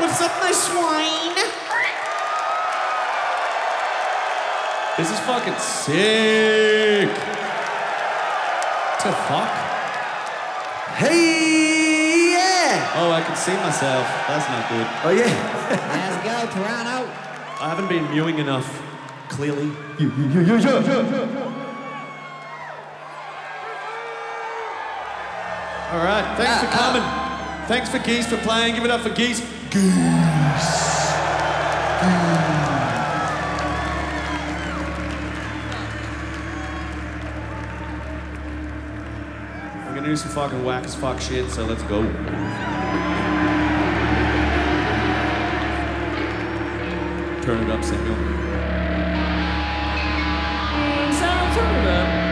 What's up, my swine? This is fucking sick. What the fuck? Hey, yeah! Oh, I can see myself. That's not good. Oh, yeah. Let's go, Toronto. I haven't been mewing enough, clearly. All right, thanks for coming. Thanks for Geese for playing. Give it up for Geese. Geese. We're gonna do some fucking whack as fuck shit, so let's go. Turn it up, Samuel. Turn it up.